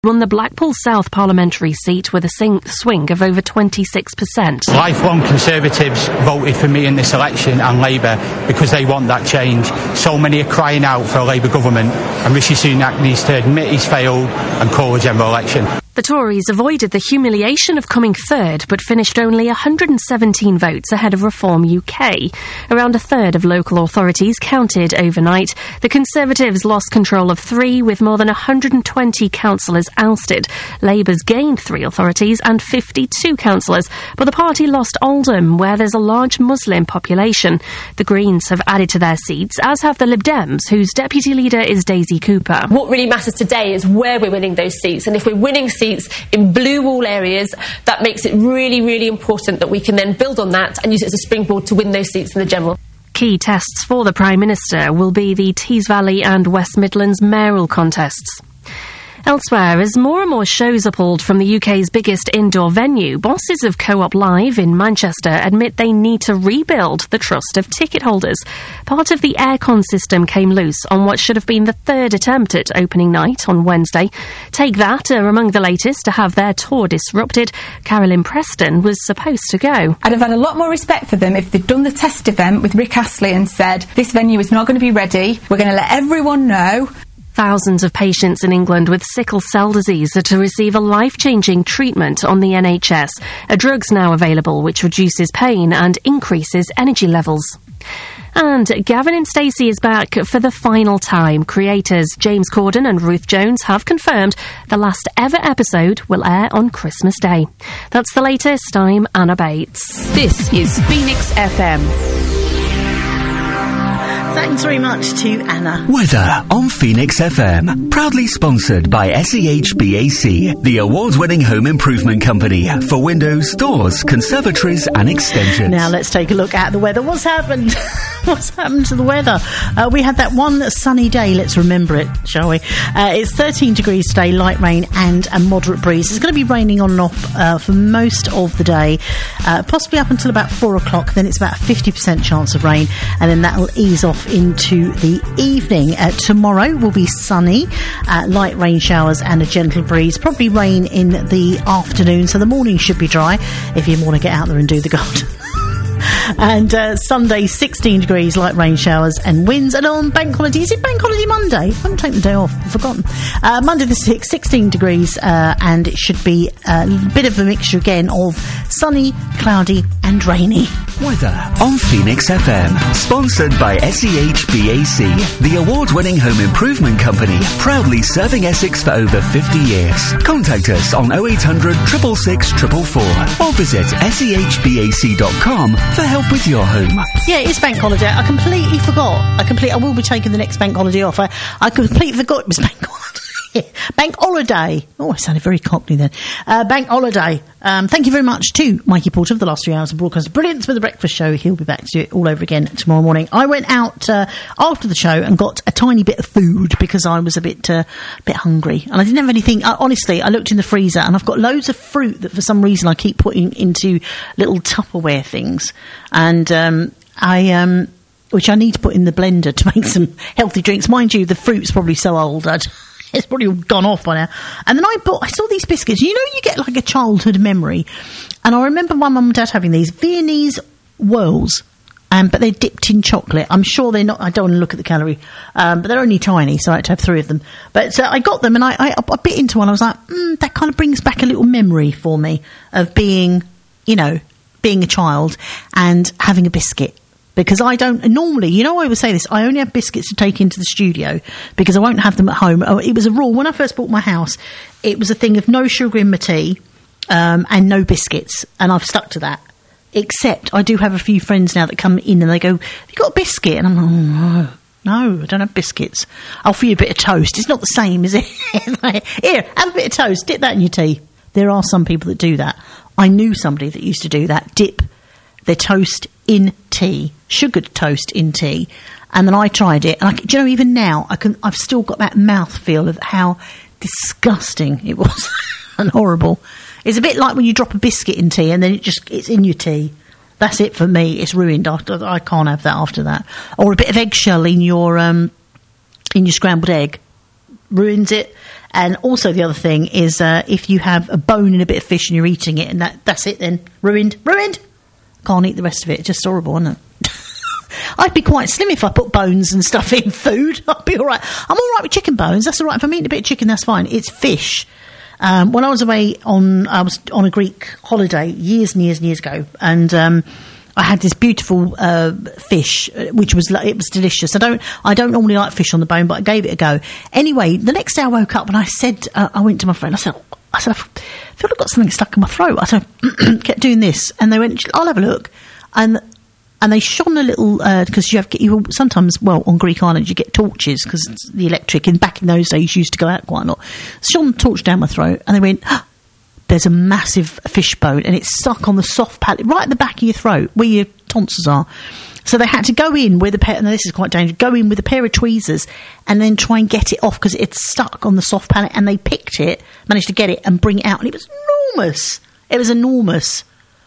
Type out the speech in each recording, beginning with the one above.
won the Blackpool South parliamentary seat with a swing of over 26%. Lifelong Conservatives voted for me in this election and Labour because they want that change. So many are crying out for a Labour government, and Rishi Sunak needs to admit he's failed and call a general election. The Tories avoided the humiliation of coming third, but finished only 117 votes ahead of Reform UK. Around a third of local authorities counted overnight. The Conservatives lost control of 3, with more than 120 councillors ousted. Labour's gained 3 authorities and 52 councillors, but the party lost Oldham, where there's a large Muslim population. The Greens have added to their seats, as have the Lib Dems, whose deputy leader is Daisy Cooper. What really matters today is where we're winning those seats, and if we're winning seats in blue wall areas, that makes it really, really important that we can then build on that and use it as a springboard to win those seats in the general. Key tests for the Prime Minister will be the Tees Valley and West Midlands mayoral contests. Elsewhere, as more and more shows are pulled from the UK's biggest indoor venue, bosses of Co-op Live in Manchester admit they need to rebuild the trust of ticket holders. Part of the aircon system came loose on what should have been the 3rd attempt at opening night on Wednesday. Take That are among the latest to have their tour disrupted. Carolyn Preston was supposed to go. I'd have had a lot more respect for them if they'd done the test event with Rick Astley and said, this venue is not going to be ready, we're going to let everyone know. Thousands of patients in England with sickle cell disease are to receive a life-changing treatment on the NHS. A drug's now available which reduces pain and increases energy levels. And Gavin and Stacey is back for the final time. Creators James Corden and Ruth Jones have confirmed the last ever episode will air on Christmas Day. That's the latest. I'm Anna Bates. This is Phoenix FM. Thanks very much to Anna. Weather on Phoenix FM. Proudly sponsored by SEHBAC, the award-winning home improvement company for windows, doors, conservatories and extensions. Now let's take a look at the weather. What's happened? What's happened to the weather? We had that one sunny day. Let's remember it, shall we? It's 13 degrees today, light rain and a moderate breeze. It's going to be raining on and off for most of the day, possibly up until about 4 o'clock. Then it's about a 50% chance of rain, and then that'll ease off into the evening. Tomorrow will be sunny, light rain showers and a gentle breeze, probably rain in the afternoon, so the morning should be dry if you want to get out there and do the garden. And Sunday, 16 degrees, light rain showers and winds. And on bank holiday, is it bank holiday Monday? I haven't taken the day off, I've forgotten. Monday the 6th, 16 degrees, and it should be a bit of a mixture again of sunny, cloudy and rainy. Weather on Phoenix FM, sponsored by SEHBAC, the award-winning home improvement company, proudly serving Essex for over 50 years. Contact us on 0800 666 444 or visit sehbac.com for help with your home. Yeah, it's bank holiday. I completely forgot. I will be taking the next bank holiday off. I completely forgot it was bank holiday. Bank holiday. Oh, I sounded very cockney then. Bank holiday. Thank you very much to Mikey Porter for the last 3 hours of broadcast. Brilliant for the breakfast show. He'll be back to do it all over again tomorrow morning. I went out after the show and got a tiny bit of food because I was a bit hungry. And I didn't have anything. Honestly, I looked in the freezer and I've got loads of fruit that for some reason I keep putting into little Tupperware things. And which I need to put in the blender to make some healthy drinks. Mind you, the fruit's probably so old it's probably all gone off by now. And then I saw these biscuits. You know, you get like a childhood memory. And I remember my mum and dad having these Viennese whirls, but they're dipped in chocolate. I'm sure they're not, I don't want to look at the calorie, but they're only tiny, so I had to have 3 of them. But I got them and I bit into one. I was like, that kind of brings back a little memory for me of being a child and having a biscuit. Because I don't normally, I always say this, I only have biscuits to take into the studio because I won't have them at home. It was a rule when I first bought my house. It was a thing of no sugar in my tea and no biscuits, and I've stuck to that. Except I do have a few friends now that come in and they go, "Have you got a biscuit?" And I'm like, no, I don't have biscuits. I'll offer you a bit of toast. It's not the same, is it? Here, have a bit of toast. Dip that in your tea. There are some people that do that. I knew somebody that used to do that. Dip their toast in tea, sugared toast in tea, and then I tried it, and even now I've still got that mouthfeel of how disgusting it was and horrible. It's a bit like when you drop a biscuit in tea and then it's in your tea. That's it for me. It's ruined. I can't have that after that. Or a bit of eggshell in your scrambled egg ruins it. And also the other thing is if you have a bone in a bit of fish and you're eating it, and that's it then. Ruined. Can't eat the rest of it. It's just horrible, isn't it? I'd be quite slim if I put bones and stuff in food. I'd be all right. I'm all right with chicken bones. That's all right. If I'm eating a bit of chicken, that's fine. It's fish. When I was away I was on a Greek holiday years and years ago, and I had this beautiful fish, which was delicious. I don't normally like fish on the bone, but I gave it a go. Anyway, the next day I woke up and I said, I went to my friend. I said, I feel I've got something stuck in my throat. I said, kept doing this, and they went, I'll have a look, and they shone a little because you sometimes, well, on Greek islands you get torches because the electric, and back in those days used to go out quite a lot. Shone a torch down my throat, and they went, there's a massive fish bone, and it's stuck on the soft palate right at the back of your throat where your tonsils are. So they had to go in with this is quite dangerous, go in with a pair of tweezers and then try and get it off because it's stuck on the soft palate, and they picked it, managed to get it and bring it out, and it was enormous. It was enormous.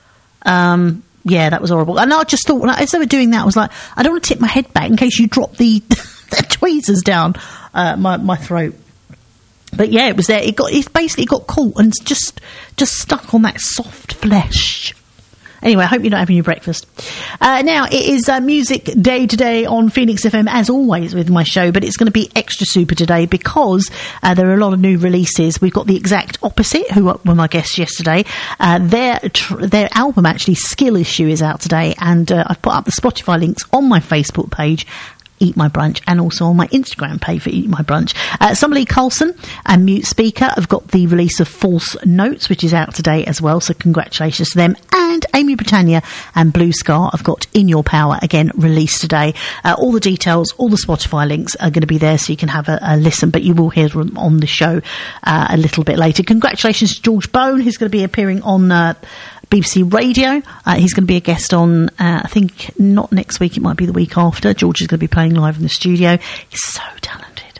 Yeah, that was horrible. And I just thought, as they were doing that, I was like, I don't want to tip my head back in case you drop the tweezers down my throat. But yeah, it was there. It basically got caught and just stuck on that soft flesh. Anyway, I hope you're not having your breakfast. Now, it is Music Day today on Phoenix FM, as always with my show, but it's going to be extra super today because there are a lot of new releases. We've got The Exact Opposite, who were my guests yesterday. Their album, actually, Skill Issue, is out today, and I've put up the Spotify links on my Facebook page, Eat My Brunch, and also on my Instagram page for Eat My Brunch. Somebody Coulson and Mute Speaker have got the release of False Notes, which is out today as well, so congratulations to them. And Amy Britannia and Blue Scar have got In Your Power, again, released today. All the details, all the Spotify links are going to be there, so you can have a listen, but you will hear them on the show a little bit later. Congratulations to George Bone, who's going to be appearing on BBC Radio. He's going to be a guest on, I think, not next week, it might be the week after. George is going to be playing live in the studio. He's so talented.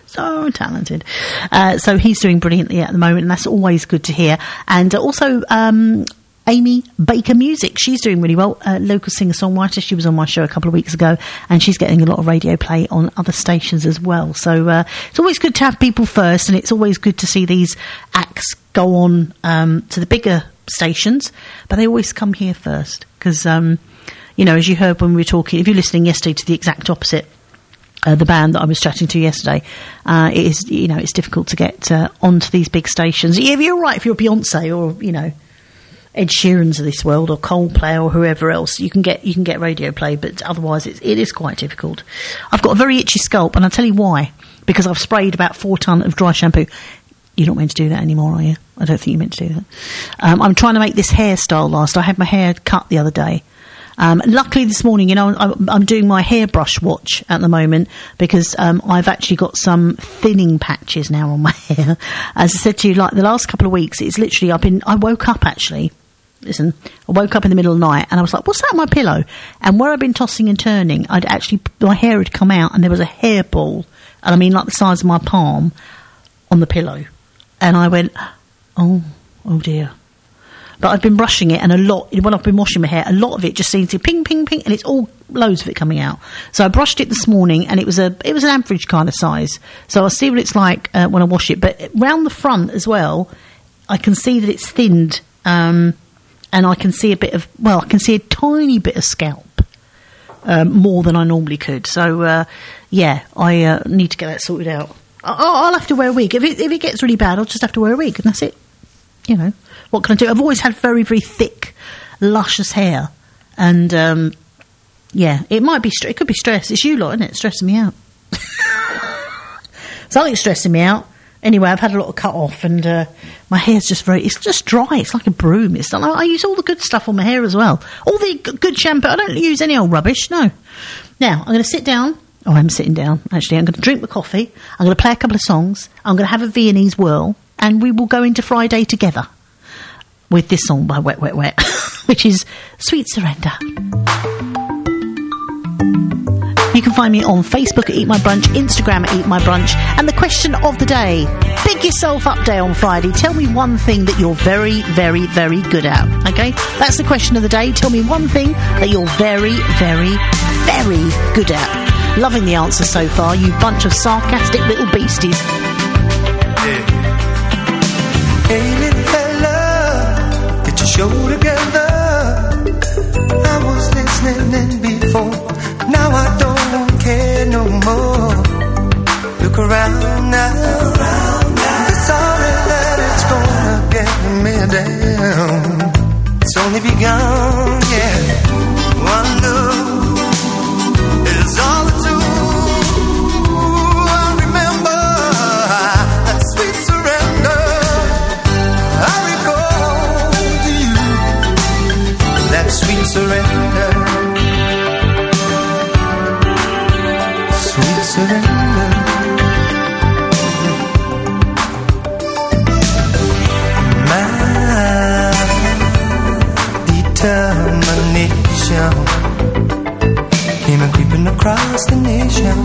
So he's doing brilliantly at the moment, and that's always good to hear. And also, Amy Baker Music, she's doing really well. Local singer-songwriter. She was on my show a couple of weeks ago, and she's getting a lot of radio play on other stations as well. So it's always good to have people first, and it's always good to see these acts go on to the bigger stations, but they always come here first because, as you heard when we were talking, if you're listening yesterday to The Exact Opposite, the band that I was chatting to yesterday, it is, it's difficult to get onto these big stations. Yeah, you're right. If you're Beyonce or, Ed Sheeran's of this world or Coldplay or whoever else, you can get radio play, but otherwise it is quite difficult. I've got a very itchy scalp, and I'll tell you why. Because I've sprayed about 4 ton of dry shampoo. You're not meant to do that anymore, are you? I don't think you're meant to do that. I'm trying to make this hairstyle last. I had my hair cut the other day. Luckily this morning, I'm doing my hairbrush watch at the moment because I've actually got some thinning patches now on my hair. As I said to you, like the last couple of weeks, it's literally, I woke up actually. Listen, I woke up in the middle of the night and I was like, what's that on my pillow? And where I'd been tossing and turning, my hair had come out and there was a hairball, and I mean like the size of my palm, on the pillow. And I went, oh dear. But I've been brushing it, and when I've been washing my hair, a lot of it just seems to ping, ping, ping, and it's all loads of it coming out. So I brushed it this morning, and it was an average kind of size. So I'll see what it's like when I wash it. But round the front as well, I can see that it's thinned, and I can see a tiny bit of scalp, more than I normally could. So, I need to get that sorted out. I'll have to wear a wig. If it gets really bad, I'll just have to wear a wig, and that's it. What can I do? I've always had very, very thick, luscious hair, and it might be it could be stress. It's you lot, isn't it? Stressing me out. Something's stressing me out. Anyway, I've had a lot of cut off, and my hair's it's just dry. It's like a broom. It's not like, I use all the good stuff on my hair as well. All the good shampoo. I don't use any old rubbish. No. Now I'm going to sit down. Oh, I'm sitting down. Actually, I'm going to drink the coffee. I'm going to play a couple of songs. I'm going to have a Viennese whirl, and we will go into Friday together with this song by Wet Wet Wet, which is Sweet Surrender. You can find me on Facebook at Eat My Brunch, Instagram at Eat My Brunch, and the question of the day: big yourself up day on Friday. Tell me one thing that you're very, very, very good at. Okay, that's the question of the day. Tell me one thing that you're very, very, very good at. Loving the answer so far, you bunch of sarcastic little beasties. Yeah. Hey, little fella, get your show together. I was listening before, now I don't care no more. Look around now, it's sorry that it's gonna get me down. It's only begun, yeah. One look is all it took. I remember that sweet surrender. I recall to you that sweet surrender. Sweet surrender. My determination came a creeping across the nation.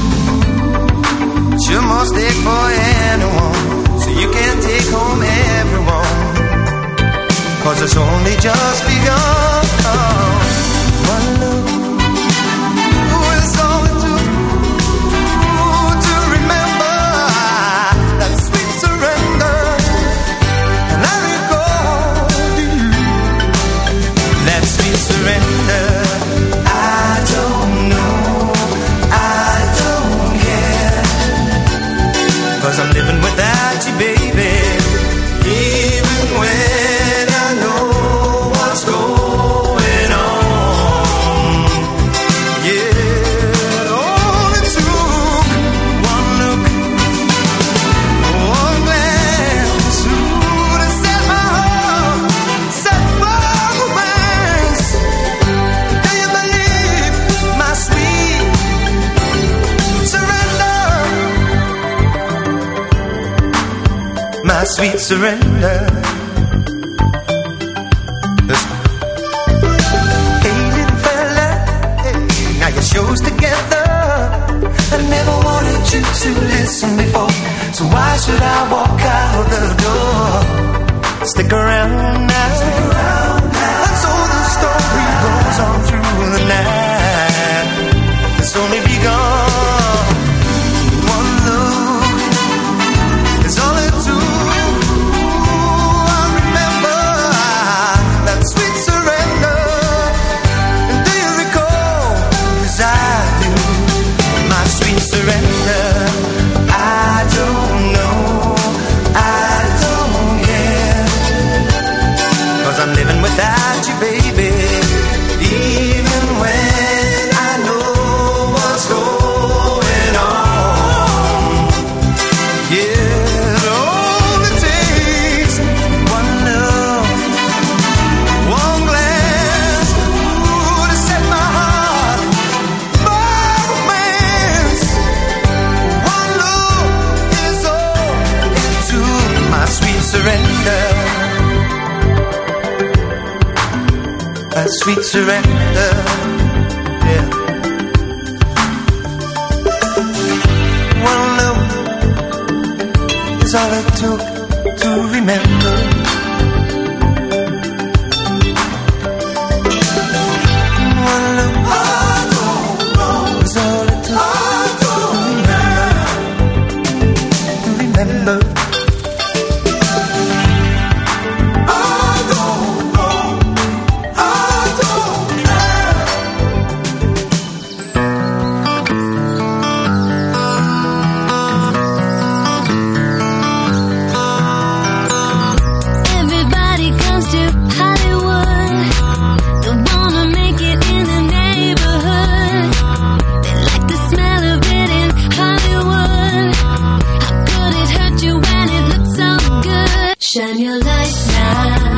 Sure must take for anyone, so you can't take home everyone, 'cause it's only just begun. One look is all it took to remember that sweet surrender. And I recall to you that sweet surrender. I don't know, I don't care, 'cause I'm living without you, baby. Even when I know what's going on. Yeah, it only took one look, one glance, ooh, to set my heart, set my romance. Do you believe my sweet surrender? My sweet surrender. Listen. Hey, little fella, hey, now your show's together. I never wanted you to listen before, so why should I walk out the door? Stick around now. And so the story goes on through the night. It's only begun. One look is all it took. I remember that sweet surrender. And do you recall? 'Cause I do. My sweet surrender. I don't know, I don't care, 'cause I'm living without you, baby. Even when I know what's going on. Yeah, it only takes one look, one glance, ooh, to set my heart, my romance. One look is all it took. My sweet surrender. My sweet surrender. Yeah. One look is all it took to remember. One look is all it took to remember. Everybody comes to Hollywood. They wanna make it in the neighborhood. They like the smell of it in Hollywood. How could it hurt you when it looks so good? Shine your light now.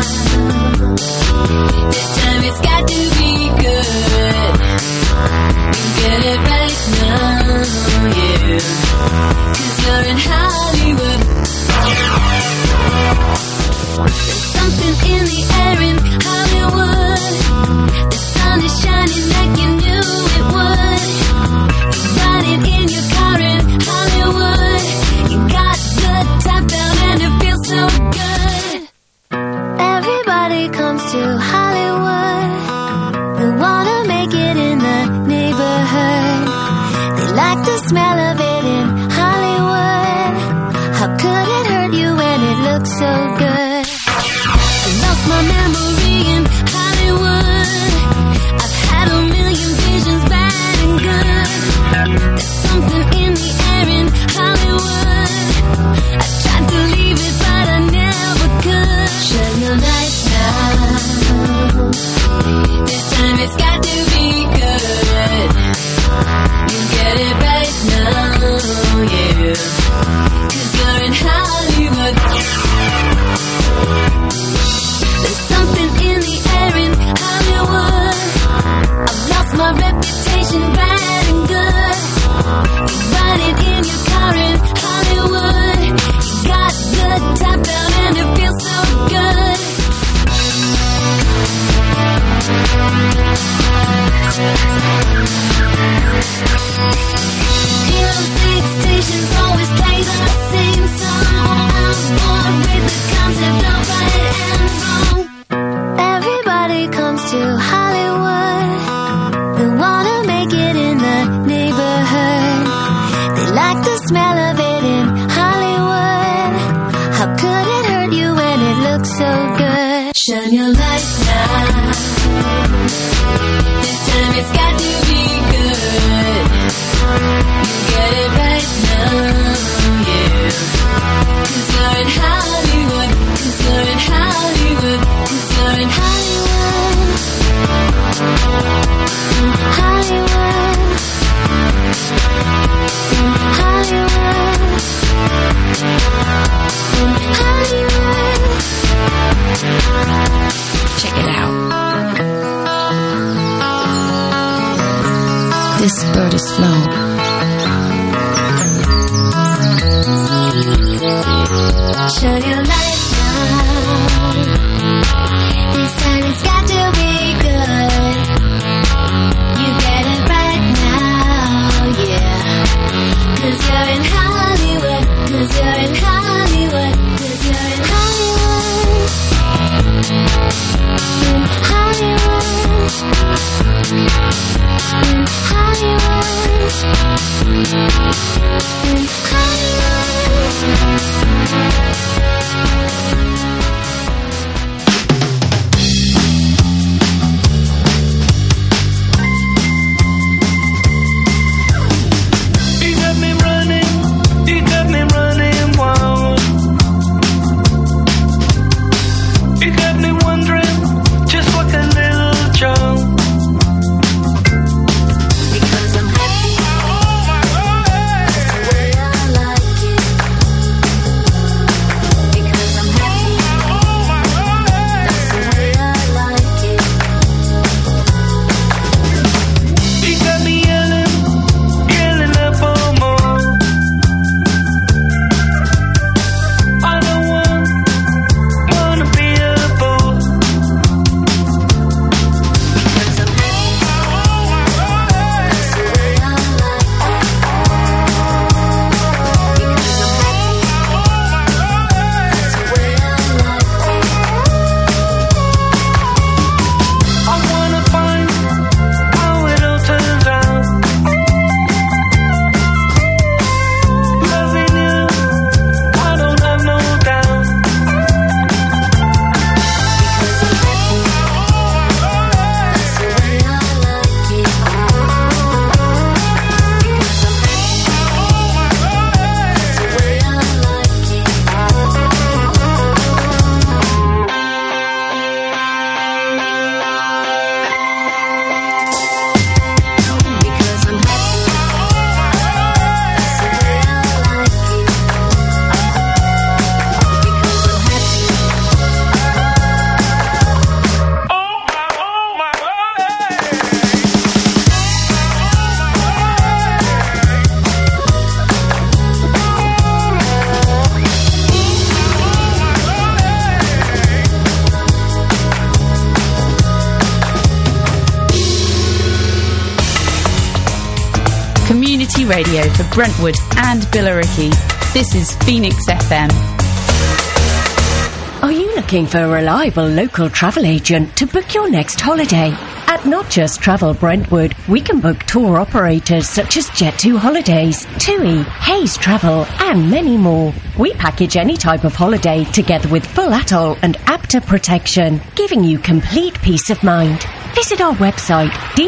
This time it's got to be good. You get it right now, yeah. 'Cause you're in Hollywood. There's something in the air in Hollywood. The sun is shining like you knew it would. You're riding in your car in Hollywood. You got the top down and it feels so good. Everybody comes to Hollywood. They wanna make it in the neighborhood. They like the smell of it in Hollywood. How could it hurt you when it lost my memory in Hollywood. I've had a million visions, bad and good. There's something in the air in Hollywood. I tried to leave it, but I never could. Shine your light now. This time it's got to be good. You get it right now, yeah. 'Cause you're in Hollywood. There's something in the air in Hollywood. I've lost my reputation, bad and good. You ride it in your car in Hollywood. You got the top down and it feels so good. Music stations always play the same song. I'm bored with the concept of right and wrong. Everybody comes to Hollywood. They wanna make it in the neighborhood. They like the smell of it in Hollywood. How could it hurt you when it looks so good? Shine your light now. This time it's got to be good. You get it right now, yeah. 'Cause you're in Hollywood. 'Cause you're in Hollywood. 'Cause you're in Hollywood. Hollywood. Hollywood. Hollywood. Check it out. This bird is flown. Shine your light now. This time it's got to be good. You get it right now, yeah. 'Cause you're in Hollywood. 'Cause you're in Hollywood. 'Cause you're in Hollywood. In Hollywood. In Hollywood. In Hollywood. Community radio for Brentwood and Billericay. This is Phoenix FM. Are you looking for a reliable local travel agent to book your next holiday? At Not Just Travel Brentwood, we can book tour operators such as Jet2 Holidays, TUI, Hayes Travel, and many more. We package any type of holiday together with full atoll and APTA protection, giving you complete peace of mind. Visit our website,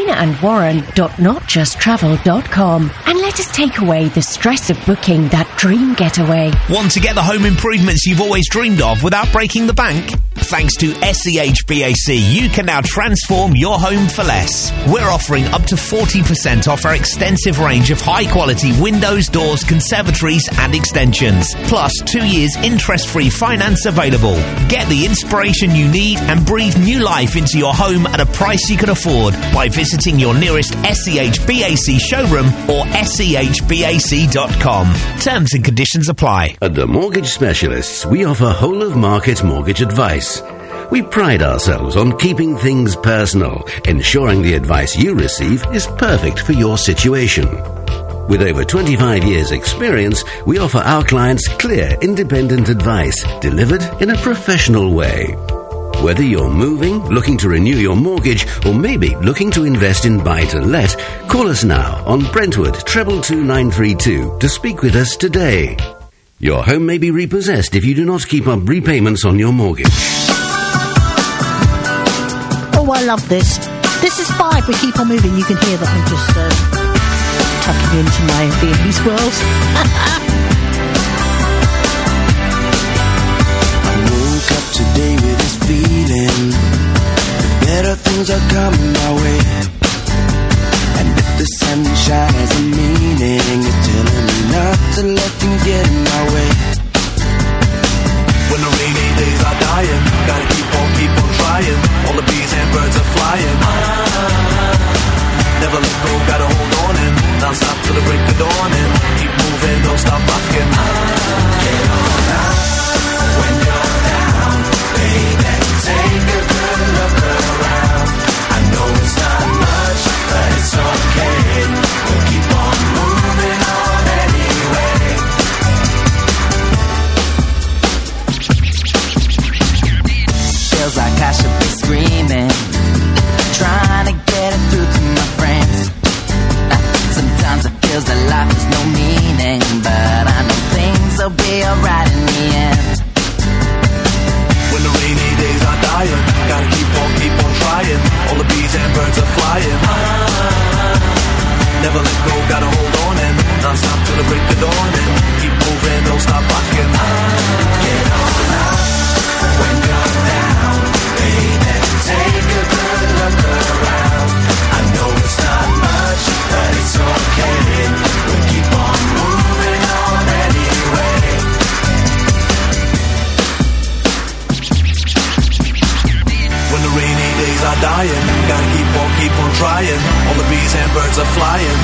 dinaandwarren.notjusttravel.com, and let us take away the stress of booking that dream getaway. Want to get the home improvements you've always dreamed of without breaking the bank? Thanks to SEHBAC, you can now transform your home for less. We're offering up to 40% off our extensive range of high-quality windows, doors, conservatories and extensions. Plus 2 years interest-free finance available. Get the inspiration you need and breathe new life into your home at a price you can afford by visiting your nearest SEHBAC showroom or SEHBAC.com. Terms and conditions apply. At the Mortgage Specialists, we offer whole-of-market mortgage advice. We pride ourselves on keeping things personal, ensuring the advice you receive is perfect for your situation. With over 25 years' experience, we offer our clients clear, independent advice delivered in a professional way. Whether you're moving, looking to renew your mortgage, or maybe looking to invest in buy-to-let, call us now on Brentwood 222 to speak with us today. Your home may be repossessed if you do not keep up repayments on your mortgage. Oh, I love this. This is 5. We keep on moving. You can hear that I'm just tucking into my Viennese world. I woke up today with this feeling that better things are coming my way. And if the sunshine has a meaning, it's telling me not to let things get in my way. When the rainy days are dying, gotta keep on trying. All the bees and birds are flying. Never let go, gotta hold on and not stop till the break of dawn and keep moving, don't stop rocking. Get on out when you're down, baby. Take a good look around. I know it's not much, but it's okay. We'll keep on moving on anyway. Feels like I should be screaming, trying to get it through to my friends. Sometimes it feels that life has no meaning, but I know things will be alright in the end. When the rainy days are dying, gotta keep on trying. All the bees and birds are flying. Never let go, gotta hold on and not stop till the break of dawn and keep moving, don't stop rocking. Get on up when you're down, baby. Take a good look around. I know it's not much, but it's okay. We'll keep on moving on anyway. When the rainy days are dying, gotta keep on trying. All the bees and birds are flying.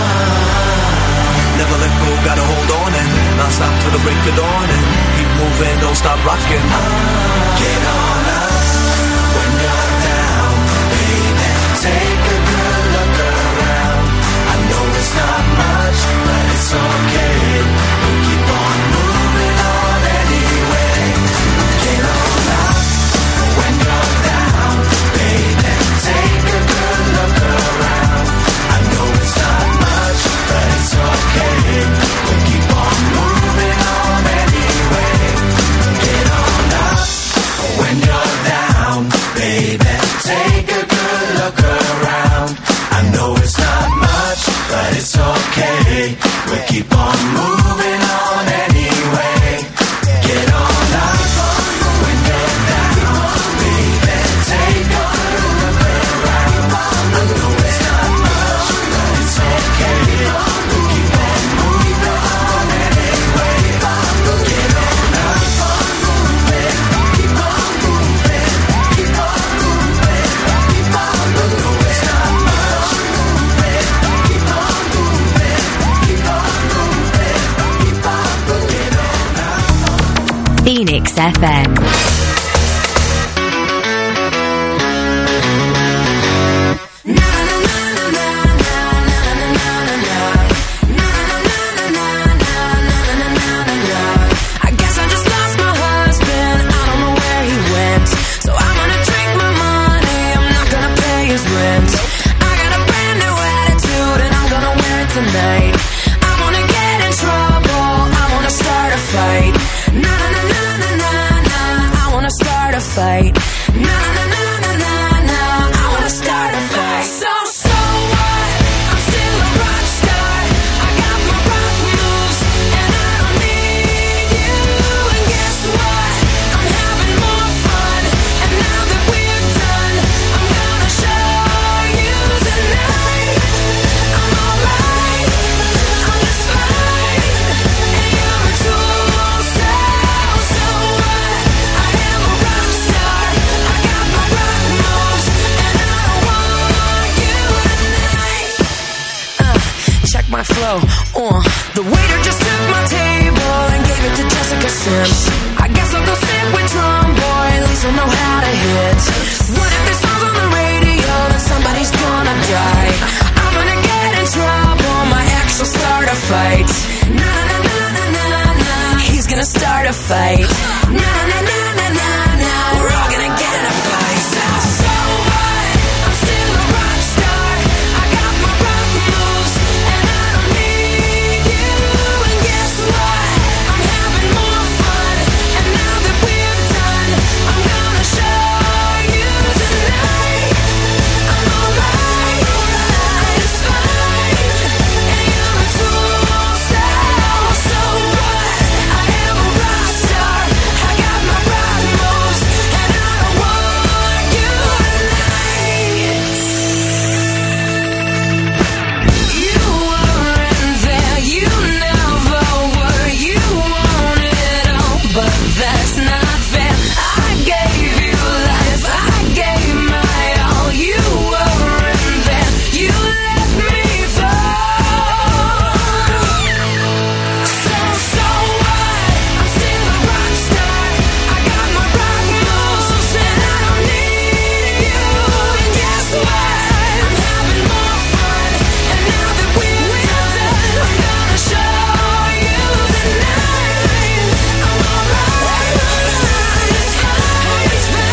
Never let go, gotta hold on and not stop till the break of dawn and keep moving, don't stop rocking. Get on up when you're down, baby. Take a good look around. I know it's not much, but it's okay. We'll keep on moving on anyway. Get on up when you're down, baby. Take a good look around. I know it's not much, but it's okay. We'll keep on moving on anyway. Get on up when you're down, baby. Take a good look around. I know it's not much, but it's okay. We'll keep on moving on anyway. Get on up when you're down, baby. Take a good look around. I know it's not much, but it's okay. We'll keep on moving on anyway. Get on up. Keep on moving. Keep on moving. Keep on moving. I know it's not much. Keep on moving. Keep on moving. Keep on moving. Get on up. Phoenix FM. I guess I just lost my husband. I don't know where he went, so I'm gonna drink my money. I'm not gonna pay his rent. fight. Na na na na na na, I wanna start a fight. So what? I'm still a rock star. I got my rock moves and I don't need you. And guess what? I'm having more fun. And now that we're done, I'm gonna show you tonight. I'm alright. I'm just fine. And you're a tool. So what? I am a rock star. I got my rock moves and I don't want you tonight. Check my flow. The waiter just took my table and gave it to Jessica Sims. I guess I'll go sit with Drum Boy, at least I'll know how to hit. What if this song's on the radio, then somebody's gonna die? I'm gonna get in trouble, my ex will start a fight. Na na na na na na, he's gonna start a fight. Na na na na na na, we're all gonna get in a fight. So what? I'm still a rock star. I got my rock moves and I don't need you. And guess what? I'm having more fun. And now that we're done, I'm gonna show you tonight. I'm alright. I'm just fine. And you're a tool. So what? I am a rock star. I got my rock moves and I don't want you tonight. You weren't there, you never were. You want it all, but that's not fair. I gave you life, I gave my all. You weren't there, you let me fall. So what? I'm still a rock star. I got my rock moves and I don't need you. And guess what? I'm having more fun. And now that we're done, I'm gonna show you tonight. I'm alright. I'm just fine.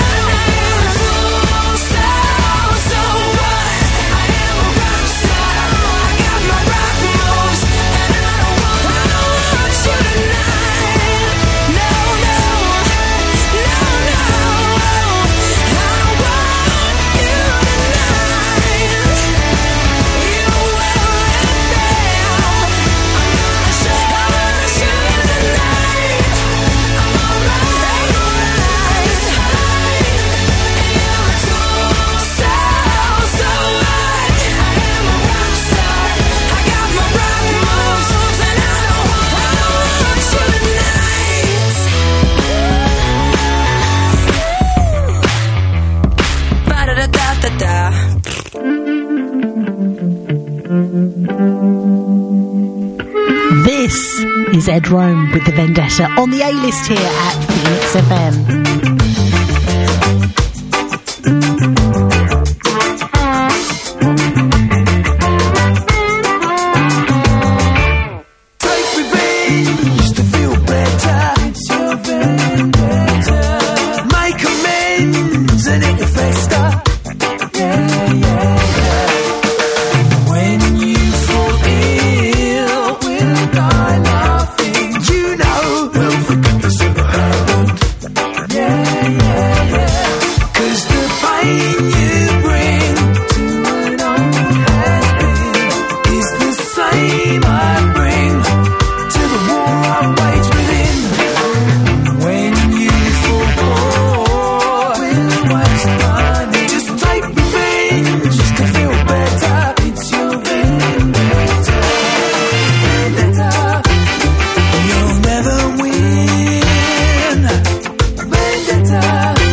So what? I am a rock star. I got my rock moves and I don't want you tonight. No, no, no, no. I don't want you tonight. You weren't there. I'm gonna show you tonight. I'm alright. It's fine. And you're a tool. So what? I am a rock star. I got my rock moves and I don't want you tonight. Ba-da-da-da-da-da. This is Ed Rome with the Vendetta on the A-list here at Phoenix FM. Take revenge to feel better. It's your vendetta. Make amends and it will fester. Yeah, yeah, yeah. When you fall ill, we'll die laughing. You know we'll forget this ever happened. Yeah, yeah, yeah. 'Cause the pain you bring to an old has-been is the same I bring to the war I wage within. When you fall poor, we'll waste money. Just take revenge just to feel better. It's your vendetta. Vendetta. You'll never win. Vendetta.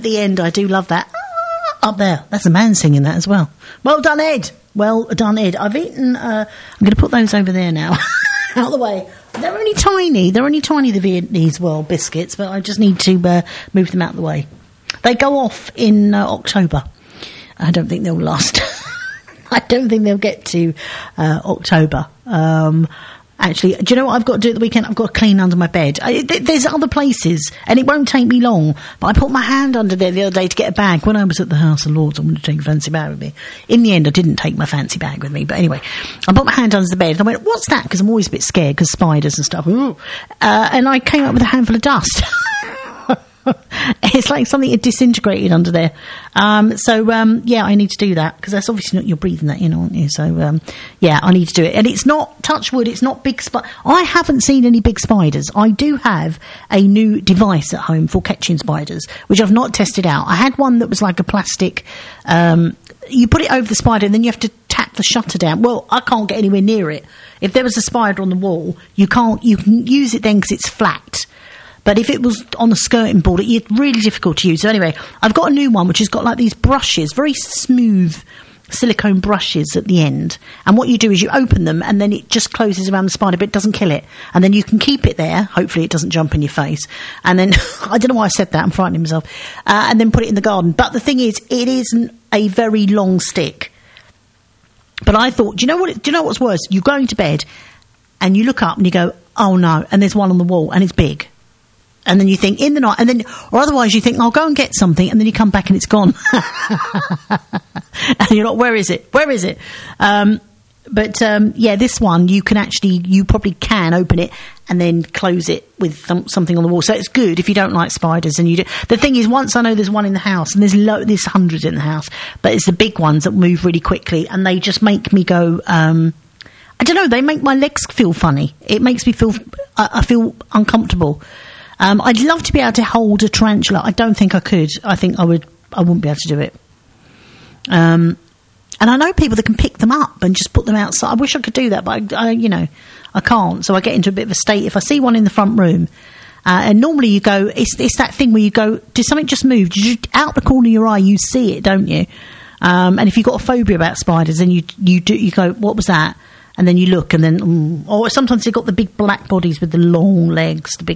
at the end. I do love that. Up there. That's a man singing that as well. Well done, Ed. Well done, Ed. I've eaten... I'm going to put those over there now. Out of the way. They're only tiny. The Viennese World biscuits, but I just need to move them out of the way. They go off in October. I don't think they'll last. I don't think they'll get to October. Actually, do you know what I've got to do at the weekend? I've got to clean under my bed. There's other places, and it won't take me long, but I put my hand under there the other day to get a bag. When I was at the House of Lords, I wanted to take a fancy bag with me. In the end, I didn't take my fancy bag with me, but anyway, I put my hand under the bed, and I went, what's that? Because I'm always a bit scared, because spiders and stuff. And I came up with a handful of dust. It's like something had disintegrated under there. Yeah, I need to do that, because that's obviously not, you're breathing that in, aren't you? So, yeah, I need to do it. And it's not, touch wood, it's not big I haven't seen any big spiders. I do have a new device at home for catching spiders, which I've not tested out. I had one that was like a plastic, you put it over the spider and then you have to tap the shutter down. Well, I can't get anywhere near it. If there was a spider on the wall, you can use it then because it's flat. But if it was on the skirting board, it's really difficult to use. So anyway, I've got a new one which has got like these brushes, very smooth silicone brushes at the end. And what you do is you open them and then it just closes around the spider, but it doesn't kill it. And then you can keep it there. Hopefully it doesn't jump in your face. And then, I don't know why I said that, I'm frightening myself. And then put it in the garden. But the thing is, it isn't a very long stick. But I thought, do you know what's worse? You're going to bed and you look up and you go, oh no, and there's one on the wall and it's big. And then you think in the night, and then, or otherwise you think, I'll go and get something, and then you come back and it's gone. And you're like, where is it? Where is it? Yeah, this one, you probably can open it and then close it with something on the wall. So it's good if you don't like spiders. And you do. The thing is, once I know there's one in the house, and there's hundreds in the house, but it's the big ones that move really quickly, and they just make me go, I don't know, they make my legs feel funny. It makes me feel, I feel uncomfortable. I'd love to be able to hold a tarantula. I don't think I could. I think I wouldn't be able to do it. And I know people that can pick them up and just put them outside. I wish I could do that, but I can't. So I get into a bit of a state. If I see one in the front room, and normally you go, it's that thing where you go, did something just move? Out the corner of your eye, you see it, don't you? And if you've got a phobia about spiders, then you go, what was that? And then you look, and then, or sometimes they've got the big black bodies with the long legs, the big.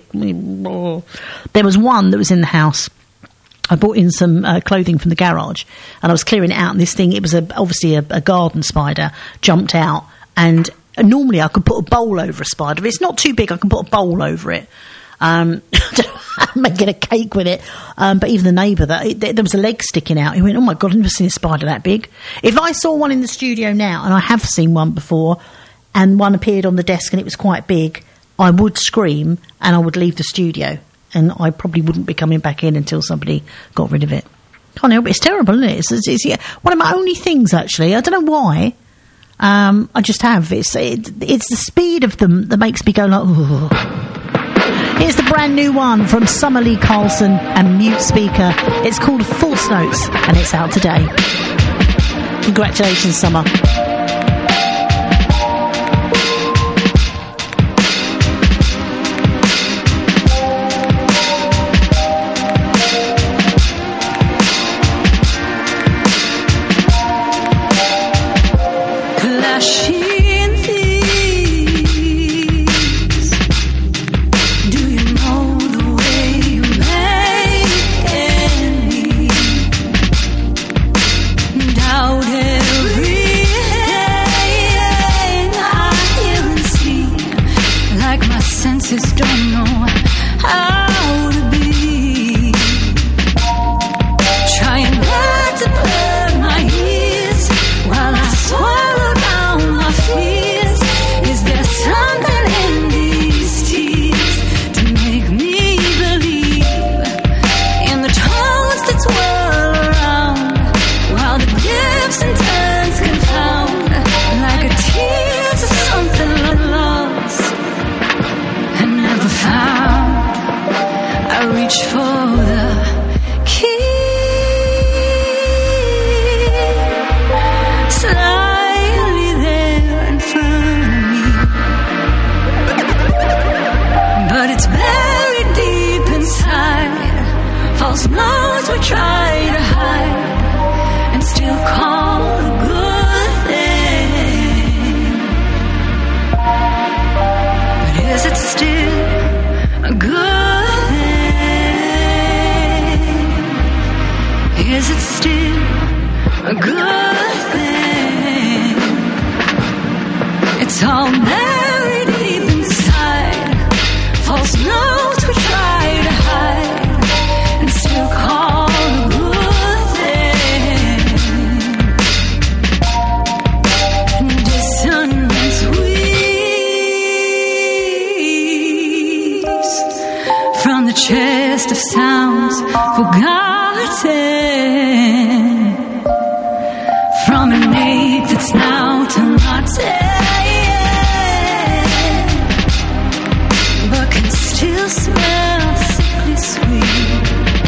There was one that was in the house. I brought in some clothing from the garage, and I was clearing it out, and this thing, it was obviously a garden spider, jumped out, and normally I could put a bowl over a spider. If it's not too big, I can put a bowl over it. I'm making a cake with it. But even the neighbour, there was a leg sticking out. He went, oh my God, I've never seen a spider that big. If I saw one in the studio now, and I have seen one before, and one appeared on the desk and it was quite big, I would scream and I would leave the studio. And I probably wouldn't be coming back in until somebody got rid of it. Can't help it. It's terrible, isn't it? It's one of my only things, actually. I don't know why. I just have. It's the speed of them that makes me go like, ooh. Here's the brand new one from Summer Lee Carlson and Mute Speaker. It's called False Notes, and it's out today. Congratulations, Summer. But it's buried deep inside. False notes knows we try to hide and still call a good thing. But is it still a good thing? Is it still a good thing? It's all buried deep inside, false notes we try to hide and still call a good thing. Dissonance weaves from the chest of sounds forgotten, from an ache that's now tomatin, but can still smell sickly sweet.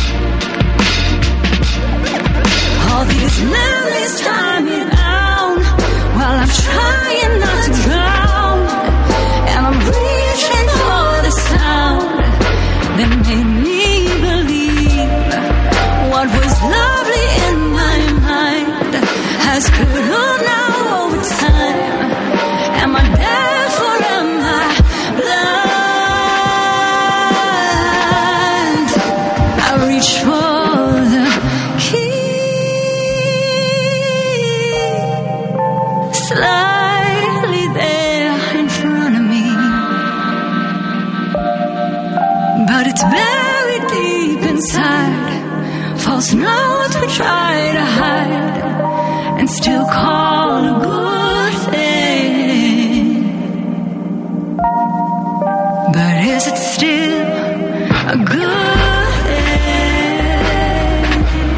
All these memories tie me down while I'm trying not to drown, and I'm reaching for the sound that made me believe what was lovely in my mind has curdled now over time. Am I deaf or am I blind? I reach for the key, slightly there in front of me, but it's buried deep inside, false notes we try to hide and still call a good thing. But is it still a good thing?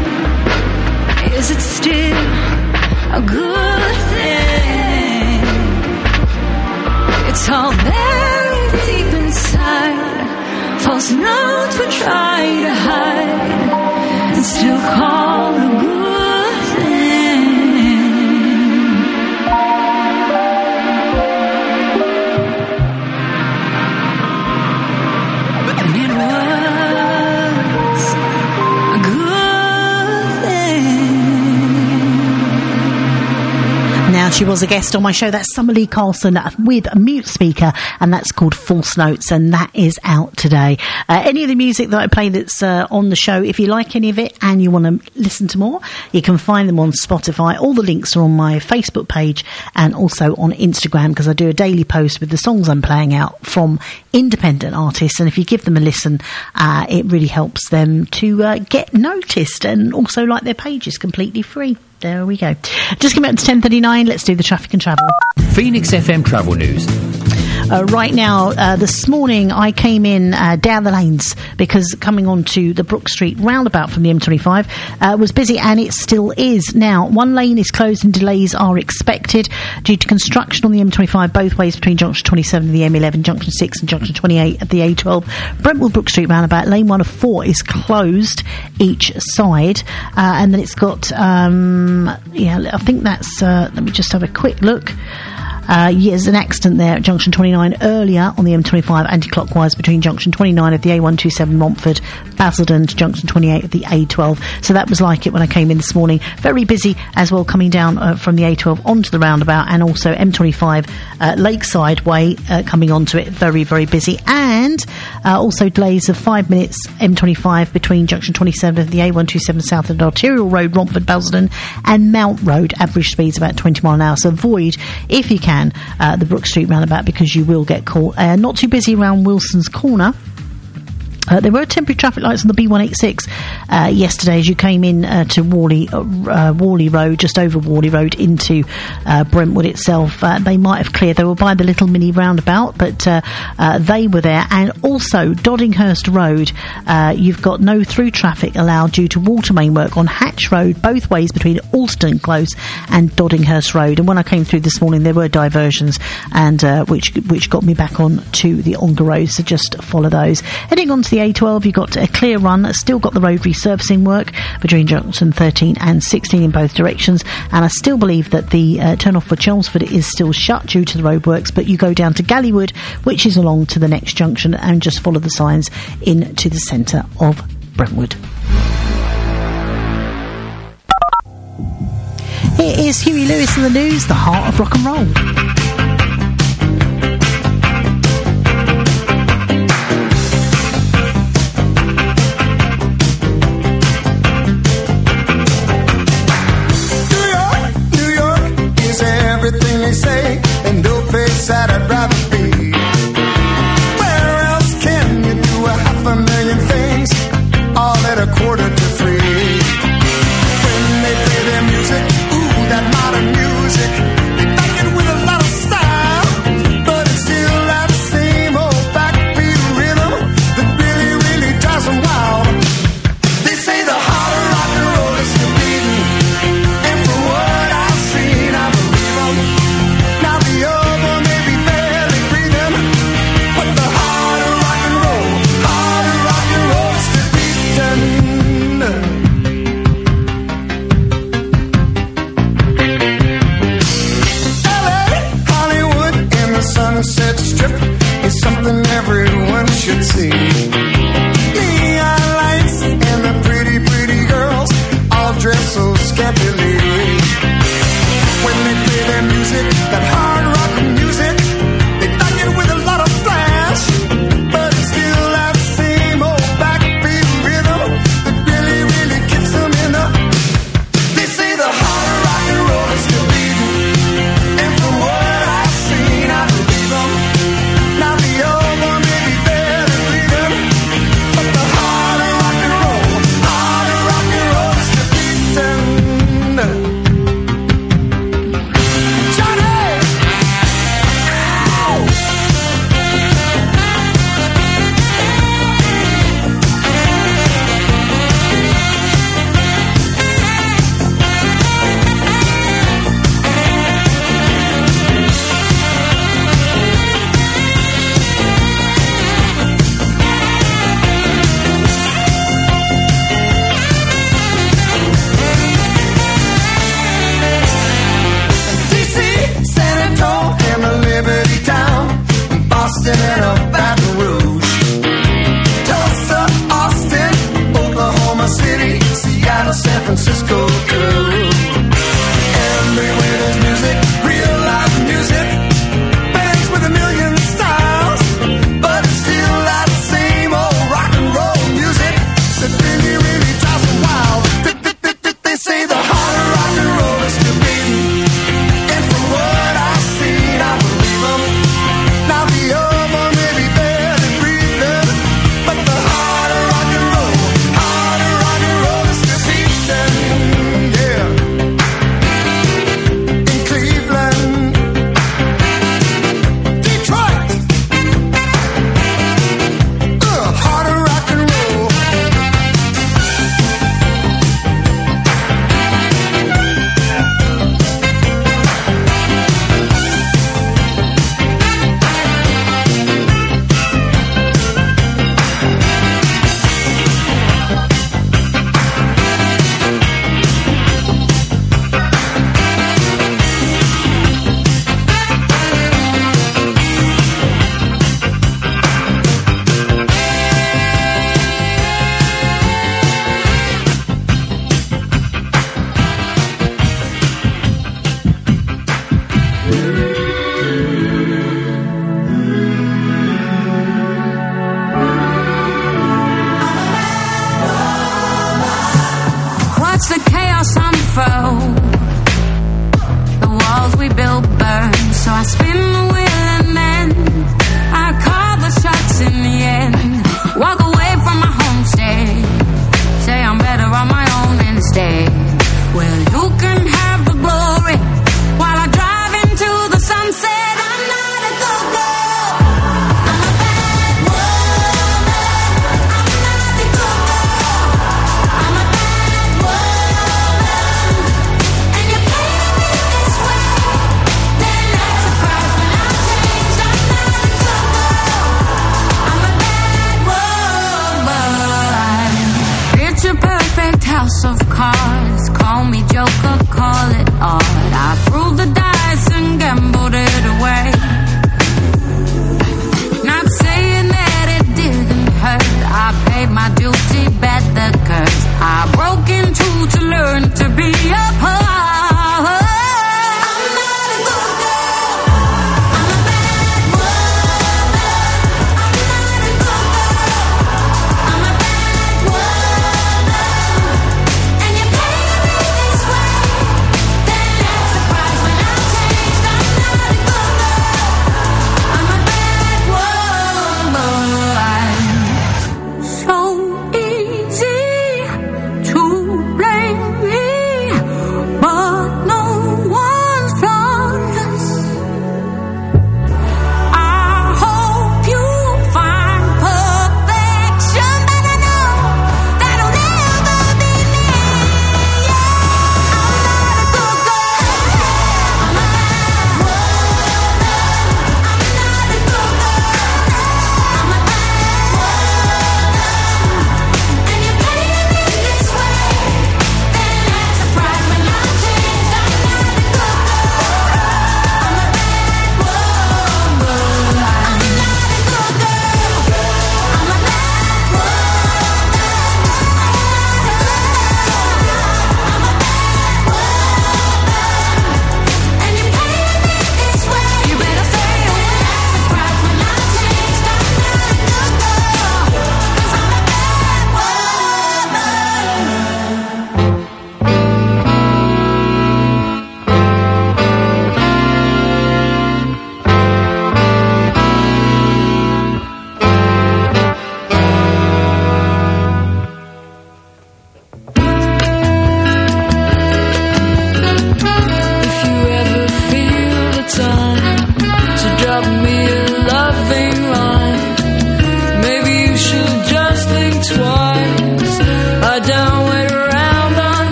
Is it still a good thing? It's all buried deep inside, false notes we try to hide and still call a good She was a guest on my show. That's Summer Lee Carlson with Mute Speaker, and that's called False Notes, and that is out today. Any of the music that I play that's on the show, if you like any of it and you want to listen to more, you can find them on Spotify. All the links are on my Facebook page and also on Instagram, because I do a daily post with the songs I'm playing out from independent artists, and if you give them a listen, it really helps them to get noticed, and also like their page is completely free. There we go. Just come out to 10:39. Let's do the traffic and travel. Phoenix FM travel news. Right now, this morning I came in down the lanes because coming onto the Brook Street roundabout from the M25 was busy, and it still is. Now, one lane is closed and delays are expected due to construction on the M25 both ways between junction 27 and the M11, junction 6 and junction 28 at the A12. Brentwood Brook Street roundabout, lane 1 of 4 is closed each side, and then it's got, I think that's, let me just have a quick look. There's an accident there at junction 29 earlier on the M25 anti-clockwise between junction 29 of the A127 Montford, Basildon to junction 28 of the A12. So that was like it when I came in this morning. Very busy as well coming down from the A12 onto the roundabout, and also M25 Lakeside Way coming onto it. Very, very busy. And also delays of 5 minutes M25 between junction 27 of the A127 South and Arterial Road, Romford, Basildon and Mount Road. Average speeds about 20 mile an hour. So avoid, if you can, the Brook Street roundabout, because you will get caught. Not too busy around Wilson's Corner. There were temporary traffic lights on the B186 yesterday as you came in to Worley Road, just over Worley Road into Brentwood itself. They might have cleared. They were by the little mini roundabout, but they were there. And also Doddinghurst Road, you've got no through traffic allowed due to water main work on Hatch Road, both ways between Alston Close and Doddinghurst Road. And when I came through this morning, there were diversions, and which got me back on to the Ongar Road, so just follow those. Heading on to the A12, you've got a clear run, still got the road resurfacing work between junction 13 and 16 in both directions, and I still believe that the turn-off for Chelmsford is still shut due to the roadworks, but you go down to Gallywood, which is along to the next junction, and just follow the signs into the centre of Brentwood. Here is Huey Lewis and the News, the heart of rock and roll. New York is everything they say, and no place that I'd rather be. Where else can you do 500,000 things, all at $2:45? When they play their music, ooh, that modern music, they back it with a lot of style, but it's still that same old backbeat rhythm that really, really drives them wild. They say the heart of rock and roll is still beating, and from what I've seen, I believe them. Now the other may be barely breathing, but the heart of rock and roll is still beating. Sunset Strip is something everyone should see. Neon lights and the pretty, pretty girls all dress so scantily. When they play their music, that hard rock music, they back it with a lot of flash, but it's still that same old backbeat rhythm that really, really kicks them in the. They say the heart of rock and roll is still beating, and from what I've seen, I believe them. Now the other may be barely breathing, but the heart of rock and roll is still beating. Johnny! Ow! DC, San Antonio, and the Liberty Town, Boston and a Baton Rouge, Tulsa, Austin, Oklahoma City, Seattle, San Francisco too. Everywhere there's music, real live music, bands with a million styles, but it's still that same old rock and roll music that really, really drives them wild. They say the heart of rock and roll is still beating, and from what I've seen, I believe them. Now the other may be barely breathing, but the heart of rock and roll is still beating, yeah. In Cleveland, Detroit, heart of rock and roll. Watch the chaos unfold. The walls we built burn, so I spin the wheel and then I call the shots in the end. Walk away from my homestead, say I'm better on my own instead. Well, you can have the glory while I drive into the sunset. I'm not a go-girl, I'm a bad woman. I'm not the go-girl, I'm a bad woman. And you play me this way, then that's a price when I change. I'm not a go-girl, I'm a bad woman. Picture perfect house of cards, call me Joker, call it art. I threw the dice and gambled it away. Not saying that it didn't hurt, I paid my duty, bet the curse. I broke into to learn to be a part.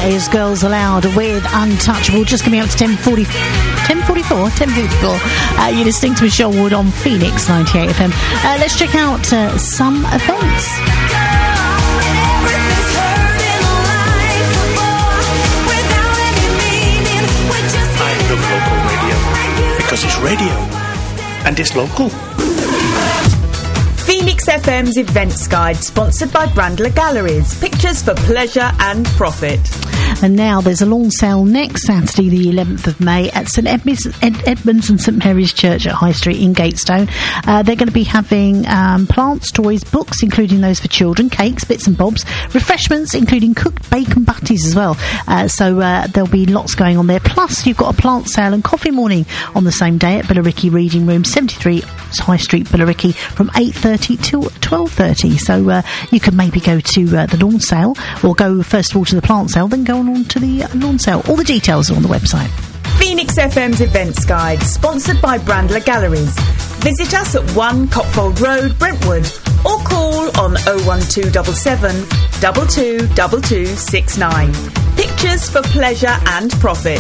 That is Girls Aloud with Untouchable. Just coming up to 10:44. You're listening to Michelle Wood on Phoenix 98 FM. Let's check out some events. I love local radio because it's radio and it's local. Phoenix FM's Events Guide, sponsored by Brandler Galleries. Pictures for pleasure and profit. And now there's a lawn sale next Saturday, the 11th of May, at St Edmunds and St Mary's Church at High Street in Gatestone. They're going to be having plants, toys, books, including those for children, cakes, bits and bobs, refreshments, including cooked bacon butties as well. So there'll be lots going on there. Plus, you've got a plant sale and coffee morning on the same day at Billericay Reading Room, 73 High Street, Billericay, from 8:30 till 12:30. So you could maybe go to the lawn sale, or go first of all to the plant sale, then go on to the lawn sale. All the details are on the website. Phoenix FM's Events Guide, sponsored by Brandler Galleries. Visit us at 1 Copfold Road, Brentwood, or call on 01277 222269. Pictures for pleasure and profit.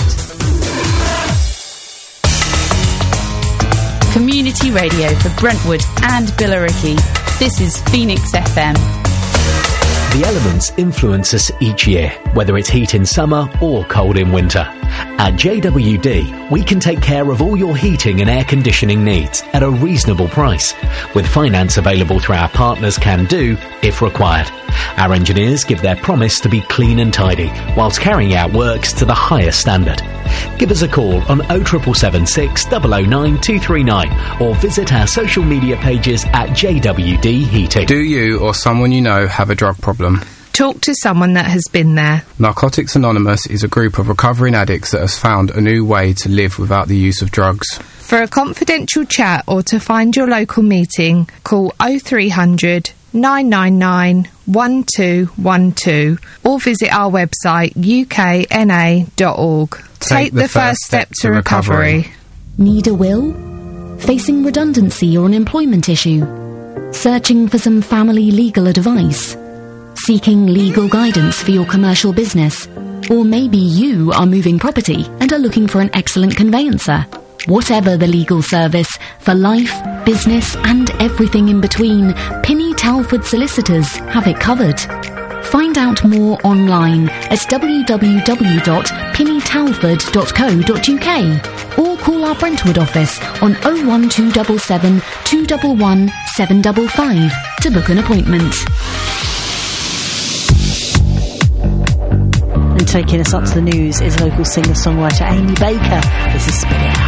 Community radio for Brentwood and Billericay. This is Phoenix FM. The elements influence us each year, whether it's heat in summer or cold in winter. At JWD, we can take care of all your heating and air conditioning needs at a reasonable price, with finance available through our partners Can Do if required. Our engineers give their promise to be clean and tidy, whilst carrying out works to the highest standard. Give us a call on 07776 009 239 or visit our social media pages at JWD Heating. Do you or someone you know have a drug problem? Talk to someone that has been there. Narcotics Anonymous is a group of recovering addicts that has found a new way to live without the use of drugs. For a confidential chat or to find your local meeting, call 0300 999 1212 or visit our website ukna.org. Take the first step to recovery. Need a will? Facing redundancy or an employment issue? Searching for some family legal advice? Seeking legal guidance for your commercial business? Or maybe you are moving property and are looking for an excellent conveyancer? Whatever the legal service, for life, business and everything in between, Pinny Talford Solicitors have it covered. Find out more online at www.pinnytalford.co.uk or call our Brentwood office on 01277 211 755 to book an appointment. And taking us up to the news is local singer-songwriter Amy Baker. This is Spit It Out.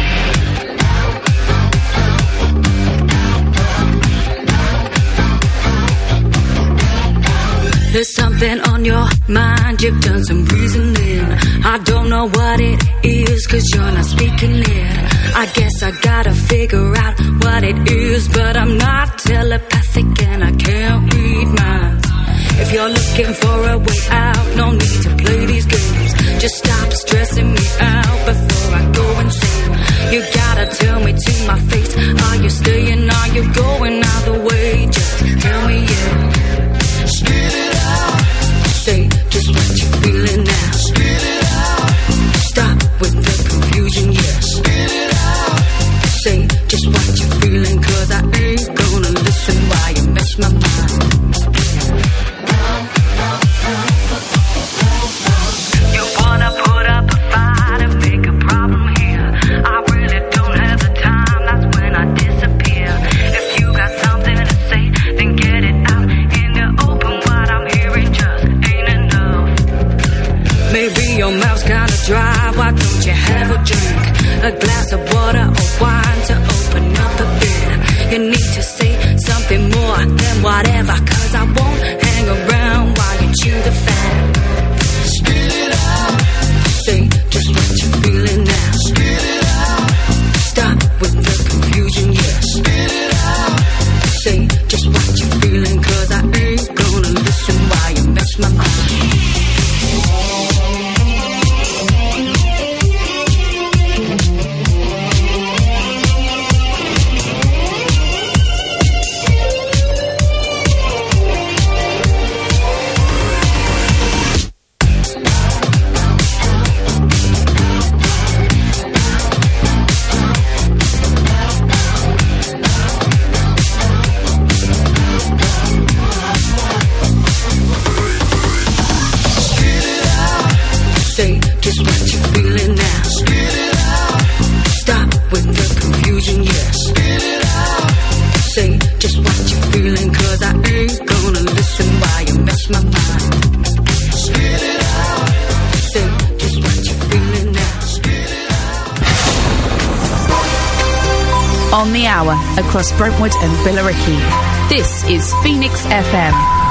There's something on your mind, you've done some reasoning. I don't know what it is, 'cause you're not speaking it. I guess I gotta figure out what it is, but I'm not telepathic and I can't read minds. If you're looking for a way out, no need to play these games. Just stop stressing me out before I go insane. You gotta tell me to my face, are you staying, are you going either way? Just tell me, yeah. Spit it out. Say just what you're feeling now. Spit it out. Stop with the confusion, yeah. Spit it out. Say just what you're feeling, 'cause I ain't gonna listen while you mess my mind. You wanna put up a fight and make a problem here. I really don't have the time, that's when I disappear. If you got something to say, then get it out in the open. What I'm hearing just ain't enough. Maybe your mouth's kinda dry, why don't you have a drink? A glass of water or wine to open up a bit. You need to say something more than whatever, 'cause I won't hang around while you chew the fat. Spit it out. Say just what you're feeling now. Spit it out. Stop with the confusion, yeah. Spit it out. Say just what you're feeling, 'cause I ain't gonna listen while you mess my mind. on the hour across Brentwood and Billericay. This is Phoenix FM.